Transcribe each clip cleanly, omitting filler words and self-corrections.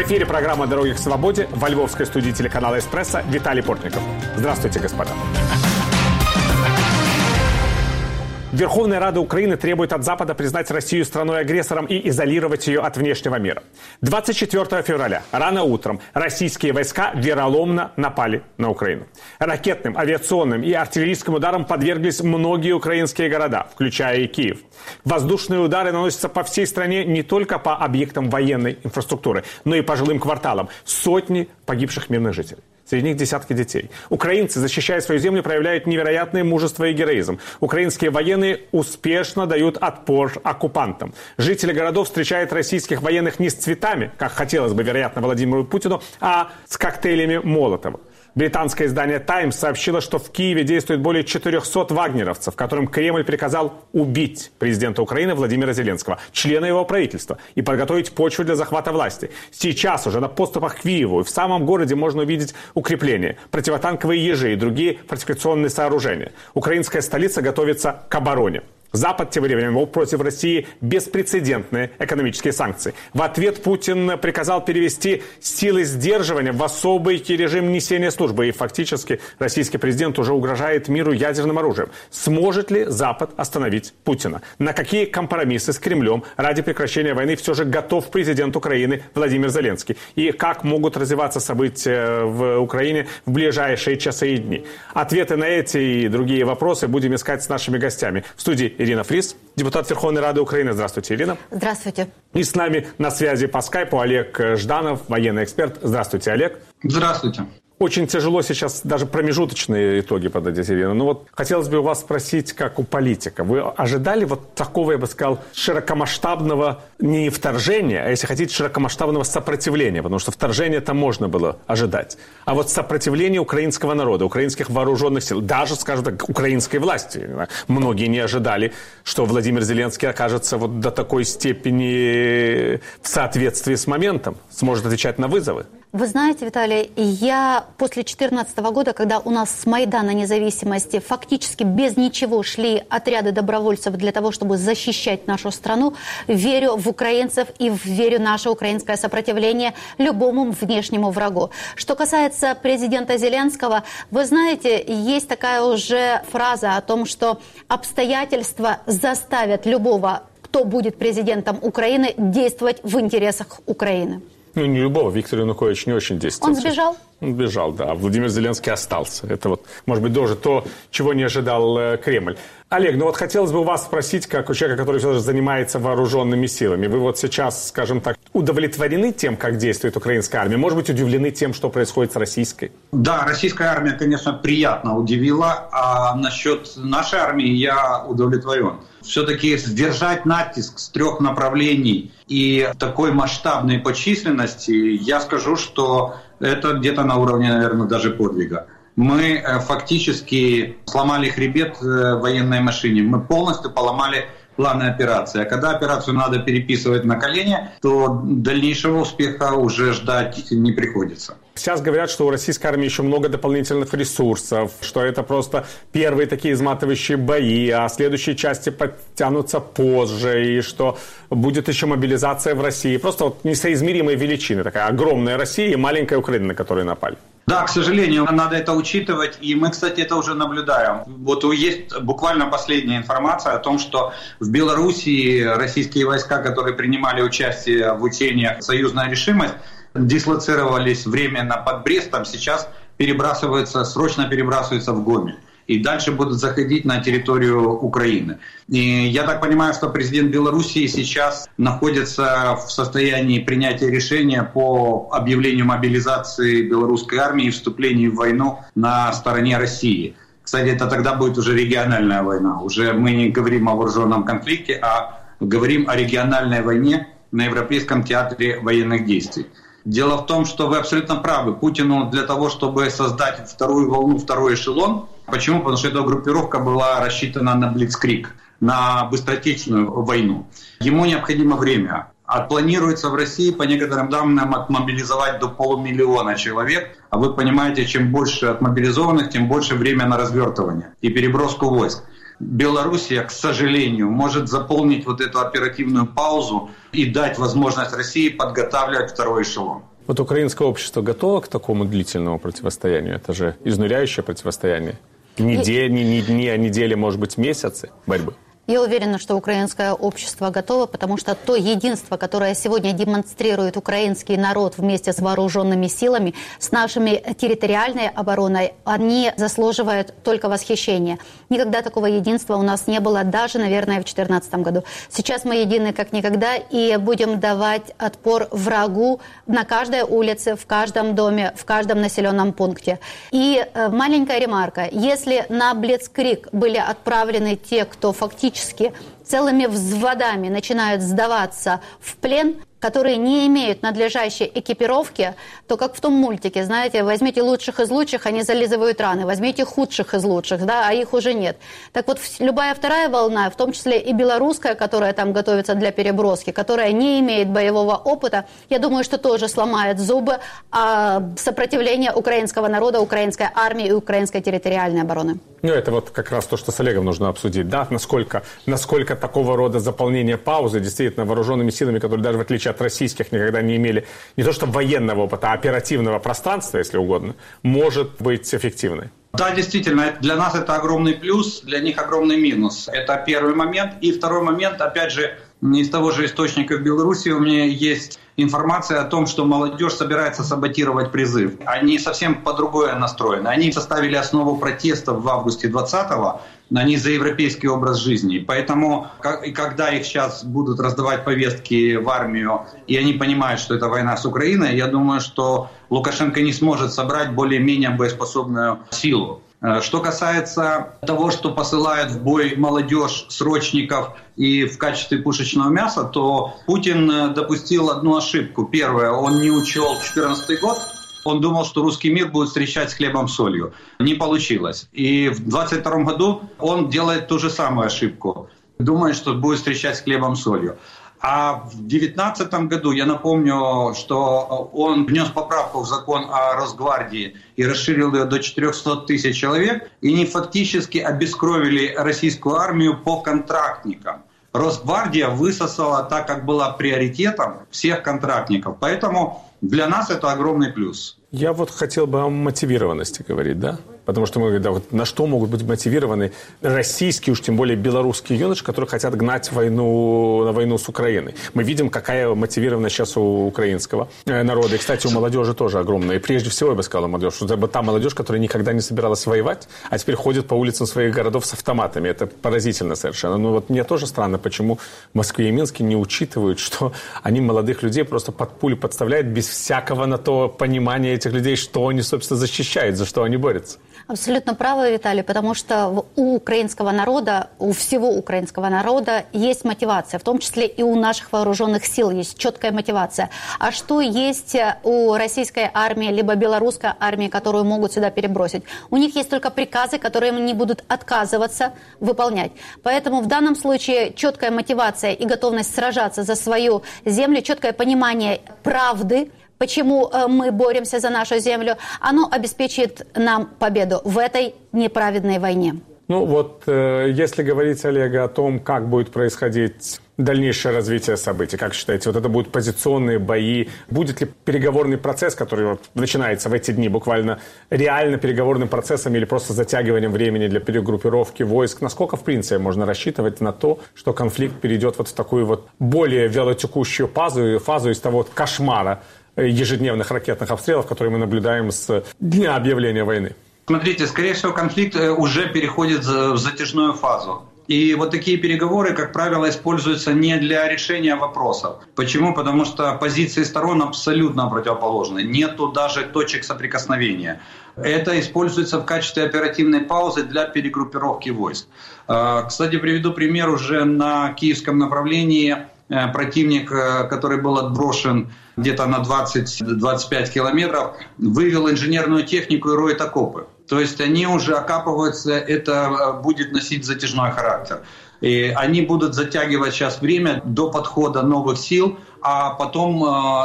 эфире программа «Дороги к свободе». Во львовской студии телеканала «Эспрессо» Виталий Портников. Здравствуйте, господа. Верховная Рада Украины требует от Запада признать Россию страной-агрессором и изолировать ее от внешнего мира. 24 февраля, рано утром, российские войска вероломно напали на Украину. Ракетным, авиационным и артиллерийским ударам подверглись многие украинские города, включая и Киев. Воздушные удары наносятся по всей стране не только по объектам военной инфраструктуры, но и по жилым кварталам. Сотни погибших мирных жителей. Среди них десятки детей. Украинцы, защищая свою землю, проявляют невероятное мужество и героизм. Украинские военные успешно дают отпор оккупантам. Жители городов встречают российских военных не с цветами, как хотелось бы, вероятно, Владимиру Путину, а с коктейлями Молотова. Британское издание «Таймс» сообщило, что в Киеве действует более 400 вагнеровцев, которым Кремль приказал убить президента Украины Владимира Зеленского, члена его правительства, и подготовить почву для захвата власти. Сейчас уже на подступах к Киеву и в самом городе можно увидеть укрепления, противотанковые ежи и другие фортификационные сооружения. Украинская столица готовится к обороне. Запад тем временем ввел против России беспрецедентные экономические санкции. В ответ Путин приказал перевести силы сдерживания в особый режим несения службы. И фактически российский президент уже угрожает миру ядерным оружием. Сможет ли Запад остановить Путина? На какие компромиссы с Кремлем ради прекращения войны все же готов президент Украины Владимир Зеленский? И как могут развиваться события в Украине в ближайшие часы и дни? Ответы на эти и другие вопросы будем искать с нашими гостями. В студии Ирина Фрис, депутат Верховной Рады Украины. Здравствуйте, Ирина. Здравствуйте. И с нами на связи по скайпу Олег Жданов, военный эксперт. Здравствуйте, Олег. Здравствуйте. Очень тяжело сейчас даже промежуточные итоги подать, Ирина. Но вот хотелось бы у вас спросить, как у политика. Вы ожидали вот такого, я бы сказал, широкомасштабного не вторжения, а, если хотите, широкомасштабного сопротивления? Потому что вторжение-то можно было ожидать. А вот сопротивление украинского народа, украинских вооруженных сил, даже, скажем так, украинской власти. Многие не ожидали, что Владимир Зеленский окажется вот до такой степени в соответствии с моментом, сможет отвечать на вызовы. Вы знаете, Виталий, я после 2014 года, когда у нас с Майдана Независимости фактически без ничего шли отряды добровольцев для того, чтобы защищать нашу страну, верю в украинцев и верю в наше украинское сопротивление любому внешнему врагу. Что касается президента Зеленского, вы знаете, есть такая уже фраза о том, что обстоятельства заставят любого, кто будет президентом Украины, действовать в интересах Украины. Ну, не любого. Виктор Янукович не очень действовал. Он сбежал? Он сбежал, да. Владимир Зеленский остался. Это вот, может быть, тоже то, чего не ожидал Кремль. Олег, ну вот хотелось бы у вас спросить, как у человека, который все же занимается вооруженными силами. Вы вот сейчас, скажем так, удовлетворены тем, как действует украинская армия? Может быть, удивлены тем, что происходит с российской? Да, российская армия, конечно, приятно удивила. А насчет нашей армии я удовлетворен. Все-таки сдержать натиск с 3 направлений и такой масштабной по численности, я скажу, что это где-то на уровне, наверное, даже подвига. Мы фактически сломали хребет военной машине. Мы полностью поломали планы операции. А когда операцию надо переписывать на колени, то дальнейшего успеха уже ждать не приходится. Сейчас говорят, что у российской армии еще много дополнительных ресурсов, что это просто первые такие изматывающие бои, а следующие части подтянутся позже, и что будет еще мобилизация в России. Просто вот несоизмеримые величины. Такая огромная Россия и маленькая Украина, на которую напали. Да, к сожалению, надо это учитывать, и мы, кстати, это уже наблюдаем. Вот есть буквально последняя информация о том, что в Белоруссии российские войска, которые принимали участие в учениях «Союзная решимость», дислоцировались временно под Брестом, сейчас срочно перебрасываются в Гомель. И дальше будут заходить на территорию Украины. И я так понимаю, что президент Белоруссии сейчас находится в состоянии принятия решения по объявлению мобилизации белорусской армии и вступлению в войну на стороне России. Кстати, это тогда будет уже региональная война. Уже мы не говорим о вооруженном конфликте, а говорим о региональной войне на Европейском театре военных действий. Дело в том, что вы абсолютно правы. Путину для того, чтобы создать вторую волну, второй эшелон. Почему? Потому что эта группировка была рассчитана на блицкриг, на быстротечную войну. Ему необходимо время. Планируется в России, по некоторым данным, отмобилизовать до 500 000 человек. А вы понимаете, чем больше отмобилизованных, тем больше время на развертывание и переброску войск. Белоруссия, к сожалению, может заполнить вот эту оперативную паузу и дать возможность России подготавливать второй эшелон. Вот украинское общество готово к такому длительному противостоянию? Это же изнуряющее противостояние. Не дни, а недели, может быть, месяцы борьбы. Я уверена, что украинское общество готово, потому что то единство, которое сегодня демонстрирует украинский народ вместе с вооруженными силами, с нашими территориальной обороной, они заслуживают только восхищения. Никогда такого единства у нас не было, даже, наверное, в 2014 году. Сейчас мы едины как никогда и будем давать отпор врагу на каждой улице, в каждом доме, в каждом населенном пункте. И маленькая ремарка. Если на Блицкриг были отправлены те, кто фактически целыми взводами начинают сдаваться в плен, которые не имеют надлежащей экипировки, то как в том мультике, знаете, возьмите лучших из лучших, они зализывают раны, возьмите худших из лучших, да, а их уже нет. Так вот, любая вторая волна, в том числе и белорусская, которая там готовится для переброски, которая не имеет боевого опыта, я думаю, что тоже сломает зубы сопротивления украинского народа, украинской армии и украинской территориальной обороны. Ну, это вот как раз то, что с Олегом нужно обсудить, да, насколько такого рода заполнение паузы действительно вооруженными силами, которые даже в отличие от российских никогда не имели не то что военного опыта, а оперативного пространства, если угодно, может быть эффективной. Да, действительно, для нас это огромный плюс, для них огромный минус. Это первый момент. И второй момент, опять же, из того же источника в Беларуси у меня есть информация о том, что молодежь собирается саботировать призыв. Они совсем по-другому настроены. Они составили основу протестов в августе 2020-го. Они за европейский образ жизни. Поэтому, когда их сейчас будут раздавать повестки в армию, и они понимают, что это война с Украиной, я думаю, что Лукашенко не сможет собрать более-менее боеспособную силу. Что касается того, что посылают в бой молодежь, срочников и в качестве пушечного мяса, то Путин допустил одну ошибку. Первое, он не учел 2014 год. Он думал, что русский мир будет встречать с хлебом-солью. Не получилось. И в 2022 году он делает ту же самую ошибку. Думает, что будет встречать с хлебом-солью. А в 2019 году, я напомню, что он внес поправку в закон о Росгвардии и расширил ее до 400 тысяч человек, и они фактически обескровили российскую армию по контрактникам. Росгвардия высосала, так как была приоритетом, всех контрактников. Поэтому для нас это огромный плюс. Я вот хотел бы о мотивированности говорить, да? Потому что мы говорим, да, вот на что могут быть мотивированы российские, уж тем более белорусские юноши, которые хотят гнать на войну с Украиной. Мы видим, какая мотивированность сейчас у украинского народа. И, кстати, у молодежи тоже огромная. И прежде всего, я бы сказал, молодежь, что это та молодежь, которая никогда не собиралась воевать, а теперь ходит по улицам своих городов с автоматами. Это поразительно совершенно. Но вот мне тоже странно, почему в Москве и Минске не учитывают, что они молодых людей просто под пулю подставляют без всякого на то понимания этих людей, что они, собственно, защищают, за что они борются. Абсолютно правы, Виталий, потому что у украинского народа, у всего украинского народа есть мотивация, в том числе и у наших вооруженных сил есть четкая мотивация. А что есть у российской армии, либо белорусской армии, которую могут сюда перебросить? У них есть только приказы, которые они будут отказываться выполнять. Поэтому в данном случае четкая мотивация и готовность сражаться за свою землю, четкое понимание правды, почему мы боремся за нашу землю, оно обеспечит нам победу в этой неправедной войне. Ну вот, если говорить, Олег, о том, как будет происходить дальнейшее развитие событий, как считаете, вот это будут позиционные бои, будет ли переговорный процесс, который вот начинается в эти дни, буквально реально переговорным процессом или просто затягиванием времени для перегруппировки войск? Насколько, в принципе, можно рассчитывать на то, что конфликт перейдет вот в такую вот более вялотекущую фазу из того вот кошмара ежедневных ракетных обстрелов, которые мы наблюдаем с дня объявления войны? Смотрите, скорее всего, конфликт уже переходит в затяжную фазу. И вот такие переговоры, как правило, используются не для решения вопросов. Почему? Потому что позиции сторон абсолютно противоположны. Нету даже точек соприкосновения. Это используется в качестве оперативной паузы для перегруппировки войск. Кстати, приведу пример уже на киевском направлении. Противник, который был отброшен где-то на 20-25 километров, вывел инженерную технику и роет окопы. То есть они уже окапываются, это будет носить затяжной характер. И они будут затягивать сейчас время до подхода новых сил, а потом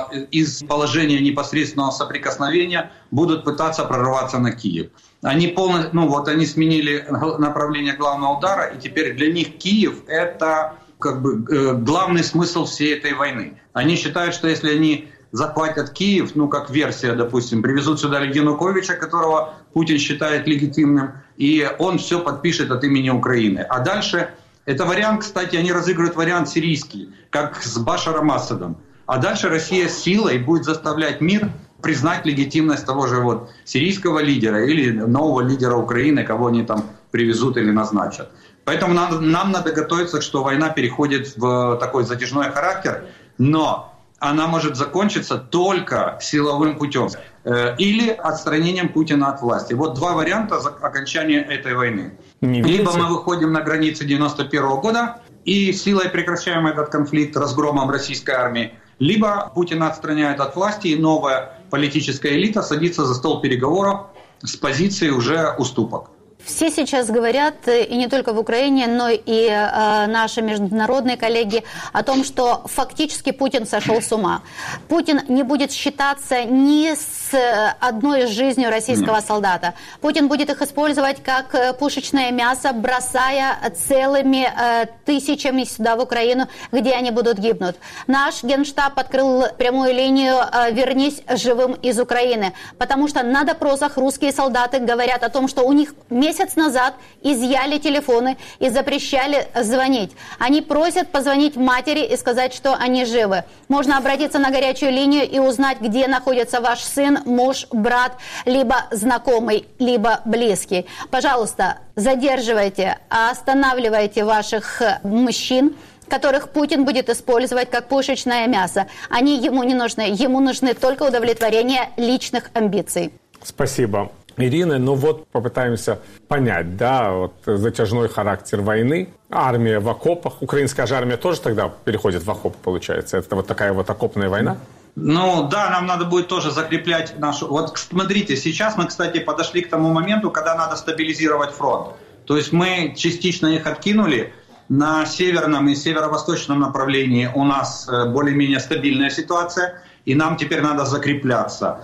из положения непосредственного соприкосновения будут пытаться прорваться на Киев. Они они сменили направление главного удара, и теперь для них Киев – это главный смысл всей этой войны. Они считают, что если они захватят Киев, ну, как версия, допустим, привезут сюда Януковича, которого Путин считает легитимным, и он все подпишет от имени Украины. А дальше, это вариант, кстати, они разыгрывают вариант сирийский, как с Башаром Асадом. А дальше Россия силой будет заставлять мир признать легитимность того же вот сирийского лидера или нового лидера Украины, кого они там привезут или назначат. Поэтому нам надо готовиться, что война переходит в такой затяжной характер, но она может закончиться только силовым путем или отстранением Путина от власти. Вот два варианта окончания этой войны. Либо мы выходим на границы 91 года и силой прекращаем этот конфликт разгромом российской армии, либо Путина отстраняют от власти, и новая политическая элита садится за стол переговоров с позиции уже уступок. Все сейчас говорят, и не только в Украине, но и наши международные коллеги, о том, что фактически Путин сошел с ума. Путин не будет считаться ни с одной жизнью российского солдата. Путин будет их использовать как пушечное мясо, бросая целыми тысячами сюда, в Украину, где они будут гибнуть. Наш Генштаб открыл прямую линию «Вернись живым из Украины», потому что на допросах русские солдаты говорят о том, что у них месяц назад изъяли телефоны и запрещали звонить. Они просят позвонить матери и сказать, что они живы. Можно обратиться на горячую линию и узнать, где находится ваш сын, муж, брат, либо знакомый, либо близкий. Пожалуйста, задерживайте, останавливайте ваших мужчин, которых Путин будет использовать как пушечное мясо. Они ему не нужны. Ему нужны только удовлетворение личных амбиций. Спасибо, Ирина. Ну вот попытаемся понять, да, вот затяжной характер войны. Армия в окопах. Украинская же армия тоже тогда переходит в окоп, получается. Это вот такая вот окопная война? Ну да, нам надо будет тоже закреплять нашу... Вот смотрите, сейчас мы, кстати, подошли к тому моменту, когда надо стабилизировать фронт. То есть мы частично их откинули. На северном и северо-восточном направлении у нас более-менее стабильная ситуация, и нам теперь надо закрепляться.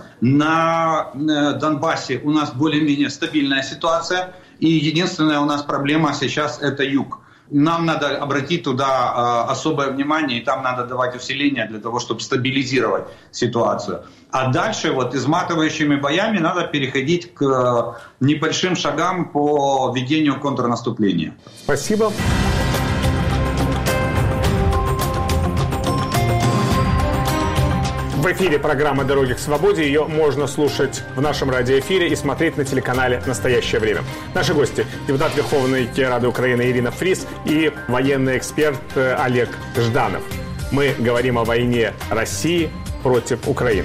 На Донбассе у нас более-менее стабильная ситуация, и единственная у нас проблема сейчас – это юг. Нам надо обратить туда особое внимание, и там надо давать усиления для того, чтобы стабилизировать ситуацию. А дальше вот изматывающими боями надо переходить к небольшим шагам по ведению контрнаступления. Спасибо. В эфире программа «Дороги к свободе». Ее можно слушать в нашем радиоэфире и смотреть на телеканале «Настоящее время». Наши гости – депутат Верховной Рады Украины Ирина Фрис и военный эксперт Олег Жданов. Мы говорим о войне России против Украины.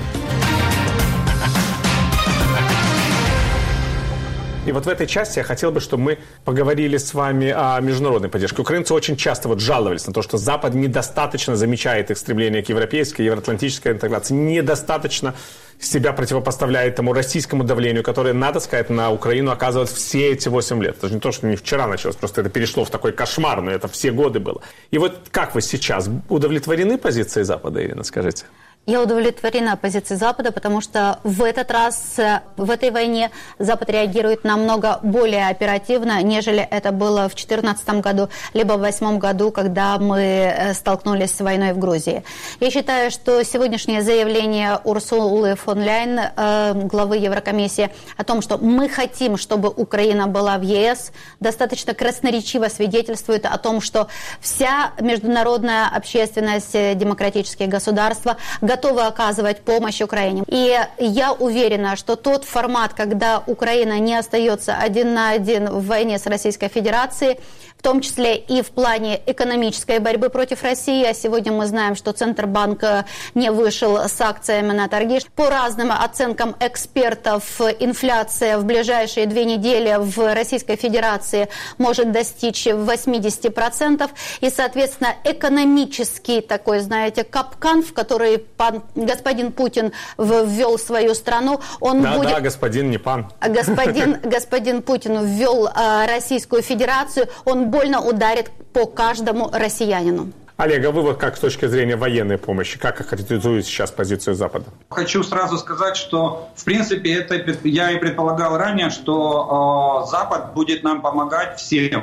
И вот в этой части я хотел бы, чтобы мы поговорили с вами о международной поддержке. Украинцы очень часто вот жаловались на то, что Запад недостаточно замечает их стремление к европейской, евроатлантической интеграции, недостаточно себя противопоставляет тому российскому давлению, которое, надо сказать, на Украину оказывалось все эти 8 лет. Это же не то, что не вчера началось, просто это перешло в такой кошмар, но это все годы было. И вот как вы сейчас удовлетворены позицией Запада, Ирина, скажите? Я удовлетворена позицией Запада, потому что в этот раз, в этой войне Запад реагирует намного более оперативно, нежели это было в 2014 году, либо в 2008 году, когда мы столкнулись с войной в Грузии. Я считаю, что сегодняшнее заявление Урсулы фон Ляйен, главы Еврокомиссии, о том, что мы хотим, чтобы Украина была в ЕС, достаточно красноречиво свидетельствует о том, что вся международная общественность, демократические государства готовы оказывать помощь Украине. И я уверена, что тот формат, когда Украина не остается один на один в войне с Российской Федерацией, в том числе и в плане экономической борьбы против России, а сегодня мы знаем, что Центробанк не вышел с акциями на торги. По разным оценкам экспертов, инфляция в ближайшие 2 недели в Российской Федерации может достичь 80%. И, соответственно, экономический такой, знаете, капкан, в который господин Путин ввел свою страну, он будет... Да, господин, не пан. Господин Путин ввел Российскую Федерацию, он больно ударит по каждому россиянину. Олег, а вы вот как с точки зрения военной помощи, как характеризуете сейчас позицию Запада? Хочу сразу сказать, что в принципе это я и предполагал ранее, что Запад будет нам помогать всем.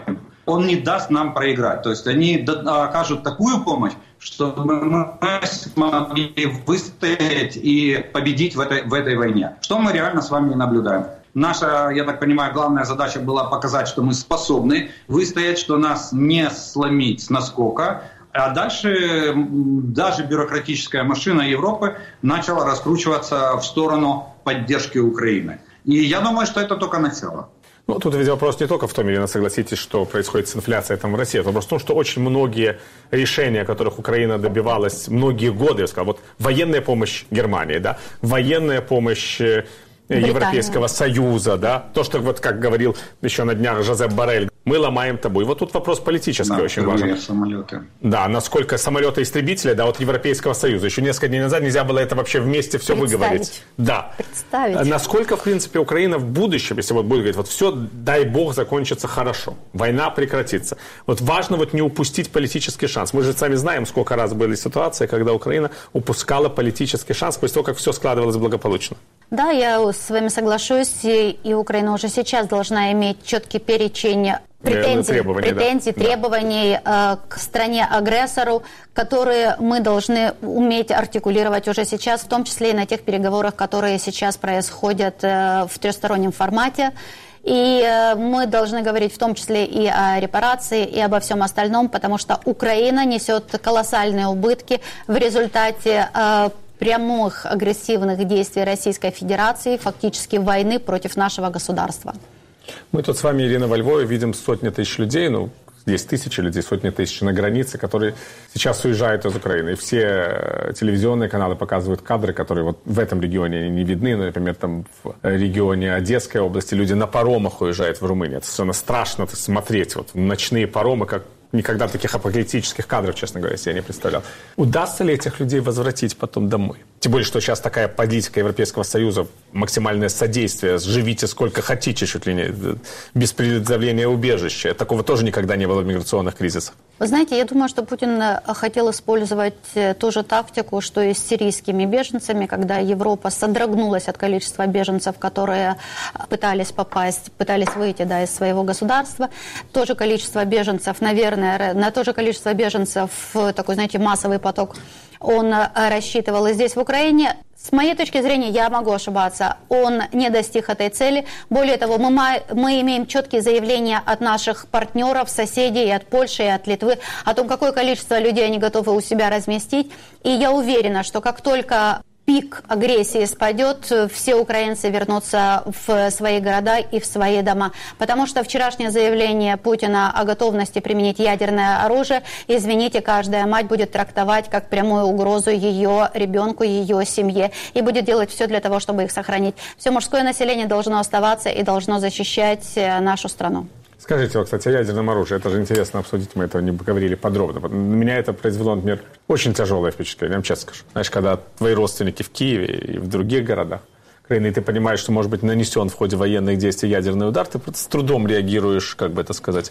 он не даст нам проиграть. То есть они окажут такую помощь, что мы смогли выстоять и победить в этой войне. Что мы реально с вами наблюдаем. Наша, я так понимаю, главная задача была показать, что мы способны выстоять, что нас не сломить с наскока. А дальше даже бюрократическая машина Европы начала раскручиваться в сторону поддержки Украины. И я думаю, что это только начало. Ну, тут ведь вопрос не только в том, Ирина, согласитесь, что происходит с инфляцией там в России. Это вопрос в том, что очень многие решения, которых Украина добивалась многие годы, я сказал, вот военная помощь Германии, да, военная помощь Европейского Союза, да, то, что, вот как говорил еще на днях Жозеп Боррель, мы ломаем табу. И вот тут вопрос политический, да, очень важен. Самолеты. Да, насколько самолеты-истребители, да, от Европейского Союза. Еще несколько дней назад нельзя было это вообще вместе все выговорить. Да. Представить. Насколько, в принципе, Украина в будущем, если вот будет говорить, вот все, дай бог, закончится хорошо, война прекратится. Вот важно вот не упустить политический шанс. Мы же сами знаем, сколько раз были ситуации, когда Украина упускала политический шанс после того, как все складывалось благополучно. Да, я с вами соглашусь, и Украина уже сейчас должна иметь четкий перечень требований к стране-агрессору, которые мы должны уметь артикулировать уже сейчас, в том числе и на тех переговорах, которые сейчас происходят в трехстороннем формате. И мы должны говорить в том числе и о репарации, и обо всем остальном, потому что Украина несет колоссальные убытки в результате прямых агрессивных действий Российской Федерации, фактически войны против нашего государства. Мы тут с вами, Ирина, во Львове видим сотни тысяч людей, ну, здесь тысячи людей, сотни тысяч на границе, которые сейчас уезжают из Украины. И все телевизионные каналы показывают кадры, которые вот в этом регионе не видны. Ну, например, там в регионе Одесской области люди на паромах уезжают в Румынию. Это совершенно страшно смотреть. Вот ночные паромы, как никогда таких апокалиптических кадров, честно говоря, себе не представлял. Удастся ли этих людей возвратить потом домой? Тем более, что сейчас такая политика Европейского Союза, максимальное содействие, живите сколько хотите, чуть ли не, без предоставления убежища. Такого тоже никогда не было в миграционных кризисах. Вы знаете, я думаю, что Путин хотел использовать ту же тактику, что и с сирийскими беженцами, когда Европа содрогнулась от количества беженцев, которые пытались выйти, да, из своего государства. То же количество беженцев, наверное, на то же количество беженцев, такой, знаете, массовый поток, он рассчитывал и здесь, в Украине. С моей точки зрения, я могу ошибаться, он не достиг этой цели. Более того, мы имеем четкие заявления от наших партнеров, соседей, и от Польши, и от Литвы, о том, какое количество людей они готовы у себя разместить. И я уверена, что как только пик агрессии спадет, все украинцы вернутся в свои города и в свои дома. Потому что вчерашнее заявление Путина о готовности применить ядерное оружие, извините, каждая мать будет трактовать как прямую угрозу ее ребенку, ее семье. И будет делать все для того, чтобы их сохранить. Все мужское население должно оставаться и должно защищать нашу страну. Скажите, вот, кстати, о ядерном оружии. Это же интересно обсудить, мы этого не говорили подробно. На меня это произвело, например, очень тяжелое впечатление, я вам честно скажу. Знаешь, когда твои родственники в Киеве и в других городах Украины, и ты понимаешь, что может быть нанесен в ходе военных действий ядерный удар, ты с трудом реагируешь, как бы это сказать,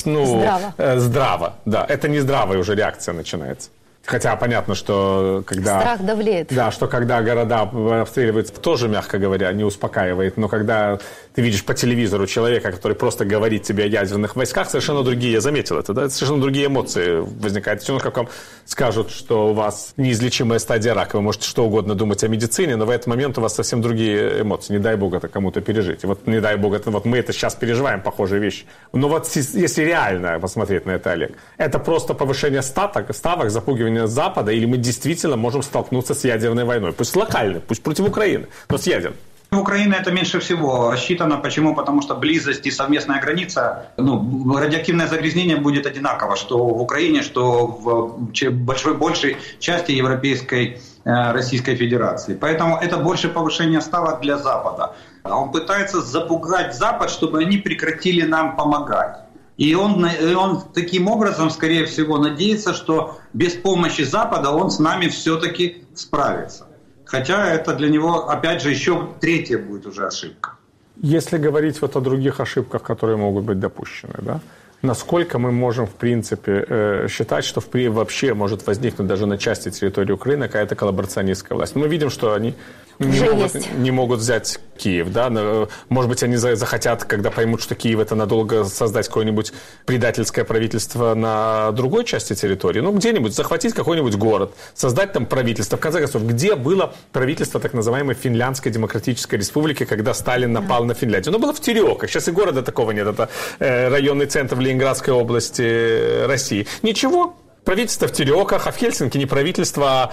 здраво. Да, это не здравая уже реакция начинается. Хотя понятно, что когда... Страх давлеет. Да, что когда города обстреливаются, тоже, мягко говоря, не успокаивает. Но когда ты видишь по телевизору человека, который просто говорит тебе о ядерных войсках, совершенно другие, я заметил это, да, совершенно другие эмоции возникают. Все равно, как вам скажут, что у вас неизлечимая стадия рака, вы можете что угодно думать о медицине, но в этот момент у вас совсем другие эмоции. Не дай бог это кому-то пережить. И вот не дай бог, вот мы это сейчас переживаем, похожие вещи. Но вот если реально посмотреть на это, Олег, это просто повышение ставок, запугивание Запада, или мы действительно можем столкнуться с ядерной войной. Пусть локально, пусть против Украины, но с ядерной. В Украине это меньше всего рассчитано. Почему? Потому что близость и совместная граница, радиоактивное загрязнение будет одинаково, что в Украине, что в большой части Европейской Российской Федерации. Поэтому это больше повышение ставок для Запада. Он пытается запугать Запад, чтобы они прекратили нам помогать. И он таким образом, скорее всего, надеется, что без помощи Запада он с нами все-таки справится. Хотя это для него, опять же, еще третья будет уже ошибка. Если говорить вот о других ошибках, которые могут быть допущены, да, насколько мы можем, в принципе, считать, что вообще может возникнуть даже на части территории Украины какая-то коллаборационистская власть? Мы видим, что они не могут взять Киев, да? Может быть, они захотят, когда поймут, что Киев это надолго, создать какое-нибудь предательское правительство на другой части территории. Ну, где-нибудь захватить какой-нибудь город, создать там правительство. В конце концов, где было правительство так называемой Финляндской Демократической Республики, когда Сталин напал на Финляндию? Ну, было в Тереках. Сейчас и города такого нет. Это районный центр в Ленинградской области России. Ничего. Правительство в Тереках, а в Хельсинки не правительство, а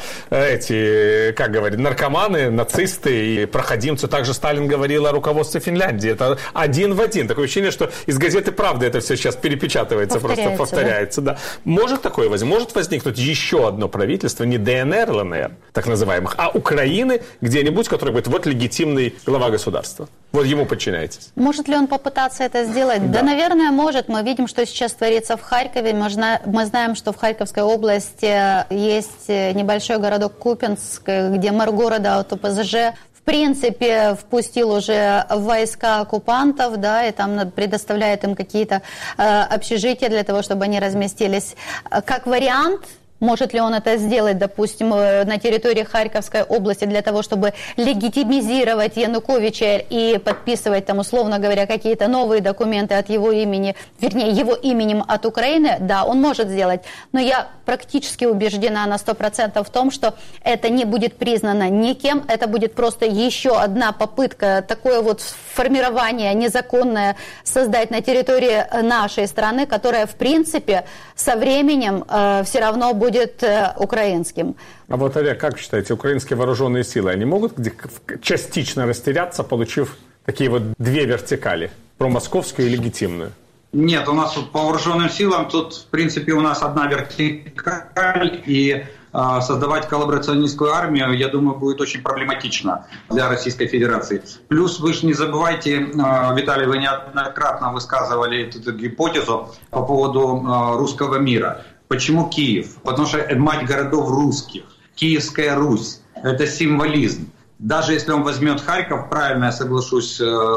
как говорят, наркоманы, нацисты и проходимцы. Также Сталин говорил о руководстве Финляндии. Это один в один. Такое ощущение, что из газеты «Правда» это все сейчас перепечатывается, просто повторяется. Да? Может такое возникнуть? Может возникнуть еще одно правительство, не ДНР, ЛНР, так называемых, а Украины где-нибудь, который будет вот легитимный глава государства. Вот ему подчиняетесь. Может ли он попытаться это сделать? Да, наверное, может. Мы видим, что сейчас творится в Харькове. Мы знаем, что в Харьковской области есть небольшой городок Купинск, где мэр города от ОПЗЖ в принципе впустил уже войска оккупантов, да, и там предоставляет им какие-то общежития для того, чтобы они разместились. Как вариант, может ли он это сделать, допустим, на территории Харьковской области для того, чтобы легитимизировать Януковича и подписывать там, условно говоря, какие-то новые документы от его имени, вернее, его именем от Украины? Да, он может сделать. Но я практически убеждена на 100% в том, что это не будет признано никем. Это будет просто еще одна попытка, такое вот формирование незаконное создать на территории нашей страны, которая, в принципе, со временем все равно будет украинским. А вот, Олег, как считаете, украинские вооруженные силы, они могут частично растеряться, получив такие вот две вертикали, промосковскую и легитимную? Нет, у нас по вооруженным силам тут, в принципе, у нас одна вертикаль, и создавать коллаборационистскую армию, я думаю, будет очень проблематично для Российской Федерации. Плюс вы же не забывайте, Виталий, вы неоднократно высказывали эту гипотезу по поводу русского мира. Почему Киев? Потому что это мать городов русских. Киевская Русь. Это символизм. Даже если он возьмет Харьков, правильно я соглашусь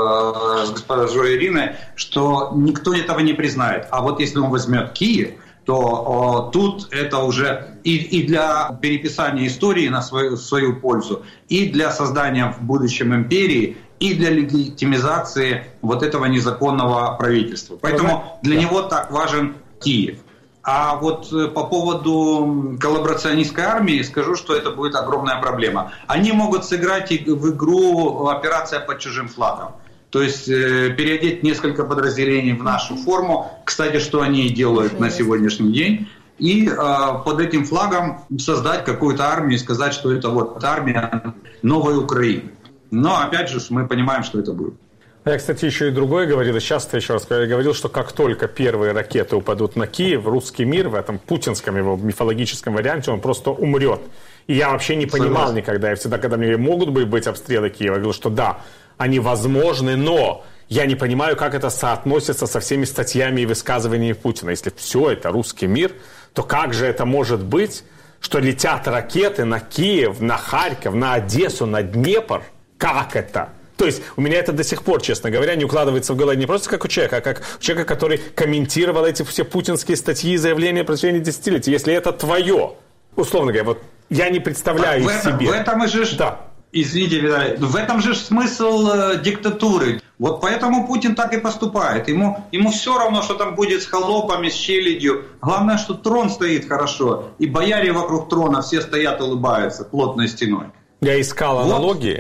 с госпожой Ириной, что никто этого не признает. А вот если он возьмет Киев, то тут это уже и для переписания истории на свою пользу, и для создания в будущем империи, и для легитимизации вот этого незаконного правительства. Поэтому для него так важен Киев. А вот по поводу коллаборационистской армии скажу, что это будет огромная проблема. Они могут сыграть в игру «Операция под чужим флагом». То есть переодеть несколько подразделений в нашу форму. Кстати, что они и делают на сегодняшний день. И под этим флагом создать какую-то армию и сказать, что это вот армия новой Украины. Но опять же мы понимаем, что это будет. Я, кстати, еще и другое говорил, и сейчас еще раз говорил, что как только первые ракеты упадут на Киев, русский мир в этом путинском его мифологическом варианте, он просто умрет. И я вообще не понимал никогда, я всегда, когда мне говорили, могут быть обстрелы Киева, я говорил, что да, они возможны, но я не понимаю, как это соотносится со всеми статьями и высказываниями Путина. Если все это русский мир, то как же это может быть, что летят ракеты на Киев, на Харьков, на Одессу, на Днепр? Как это? То есть у меня это до сих пор, честно говоря, не укладывается в голову не просто как у человека, а как у человека, который комментировал эти все путинские статьи и заявления в протяжении десятилетий. Если это твое, условно говоря, вот я не представляю себе. В этом и же, да. Извините, Виталий, в этом же смысл диктатуры. Вот поэтому Путин так и поступает. Ему все равно, что там будет с холопами, с челядью. Главное, что трон стоит хорошо. И бояре вокруг трона все стоят, улыбаются плотной стеной. Я искал аналогии.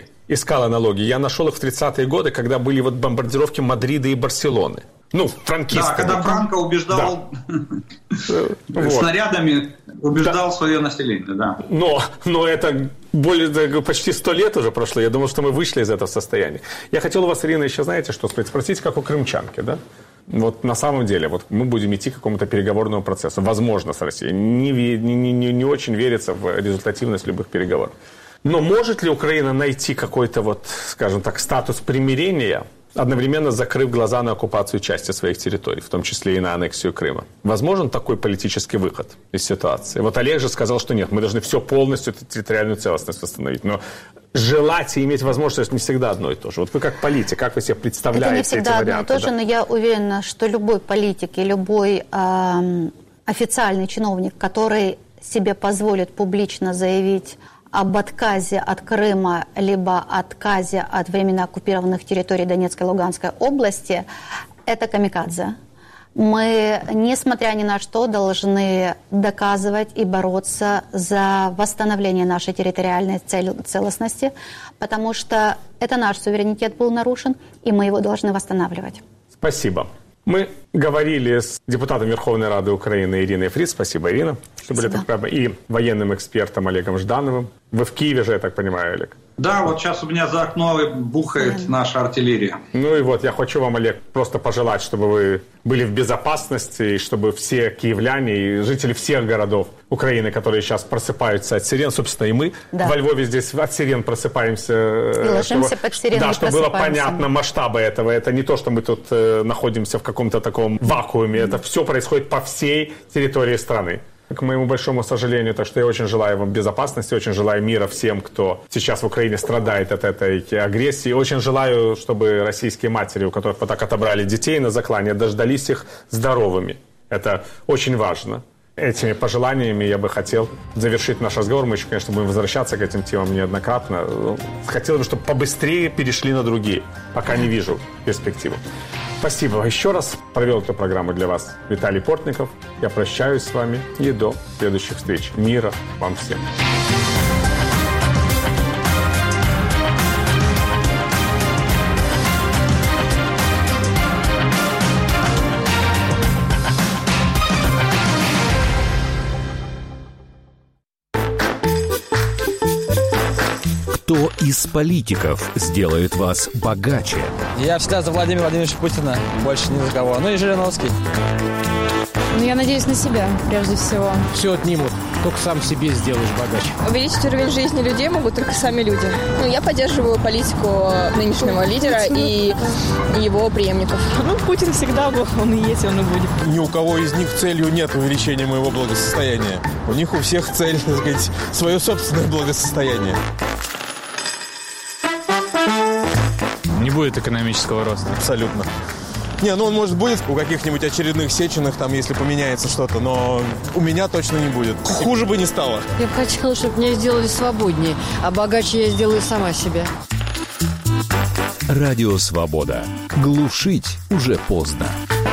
Я нашел их в 30-е годы, когда были вот бомбардировки Мадрида и Барселоны. Ну, франкисты. Да, когда Франко убеждал снарядами, убеждал свое население, да. Но это почти 100 лет уже прошло. Я думал, что мы вышли из этого состояния. Я хотел у вас, Ирина, еще знаете, что спросить, как у крымчанки, да? Вот на самом деле, вот мы будем идти к какому-то переговорному процессу, возможно, с Россией. Не очень верится в результативность любых переговоров. Но может ли Украина найти какой-то, вот, скажем так, статус примирения, одновременно закрыв глаза на оккупацию части своих территорий, в том числе и на аннексию Крыма? Возможен такой политический выход из ситуации? Вот Олег же сказал, что нет, мы должны все полностью, территориальную целостность восстановить. Но желать и иметь возможность не всегда одно и то же. Вот вы как политик, как вы себе представляете эти варианты? Это не всегда одно и то же, но я уверена, что любой политик и любой официальный чиновник, который себе позволит публично заявить об отказе от Крыма, либо отказе от временно оккупированных территорий Донецкой и Луганской области, это камикадзе. Мы, несмотря ни на что, должны доказывать и бороться за восстановление нашей территориальной целостности, потому что это наш суверенитет был нарушен, и мы его должны восстанавливать. Спасибо. Мы говорили с депутатом Верховной Рады Украины Ириной Фриц. Спасибо, Ирина, что были так правы. И военным экспертом Олегом Ждановым. Вы в Киеве же, я так понимаю, Олег? Да, вот сейчас у меня за окном бухает наша артиллерия. Ну и вот, я хочу вам, Олег, просто пожелать, чтобы вы были в безопасности, и чтобы все киевляне и жители всех городов Украины, которые сейчас просыпаются от сирен, собственно, и мы во Львове здесь от сирен просыпаемся. И ложимся под сирены. Да, чтобы было понятно масштабы этого. Это не то, что мы тут находимся в каком-то таком вакууме. Это все происходит по всей территории страны. К моему большому сожалению, так что я очень желаю вам безопасности, очень желаю мира всем, кто сейчас в Украине страдает от этой агрессии. Очень желаю, чтобы российские матери, у которых вот так отобрали детей на заклание, дождались их здоровыми. Это очень важно. Этими пожеланиями я бы хотел завершить наш разговор. Мы еще, конечно, будем возвращаться к этим темам неоднократно. Хотел бы, чтобы побыстрее перешли на другие, пока не вижу перспективу. Спасибо еще раз. Провел эту программу для вас Виталий Портников. Я прощаюсь с вами и до следующих встреч. Мира вам всем. Кто из политиков сделает вас богаче? Я всегда за Владимира Владимировича Путина, больше ни за кого. Ну и Жириновский. Ну, я надеюсь на себя, прежде всего. Все отнимут, только сам себе сделаешь богаче. Увеличить уровень жизни людей могут только сами люди. Ну, я поддерживаю политику нынешнего лидера и его преемников. Ну, Путин всегда был, он и есть, он и будет. Ни у кого из них целью нет увеличения моего благосостояния. У них у всех цель, так сказать, свое собственное благосостояние. Не будет экономического роста. Абсолютно. Не, ну он, может, будет у каких-нибудь очередных Сеченых, там, если поменяется что-то, но у меня точно не будет. Хуже бы не стало. Я бы хотела, чтобы меня сделали свободнее, а богаче я сделаю сама себя. Радио Свобода. Глушить уже поздно.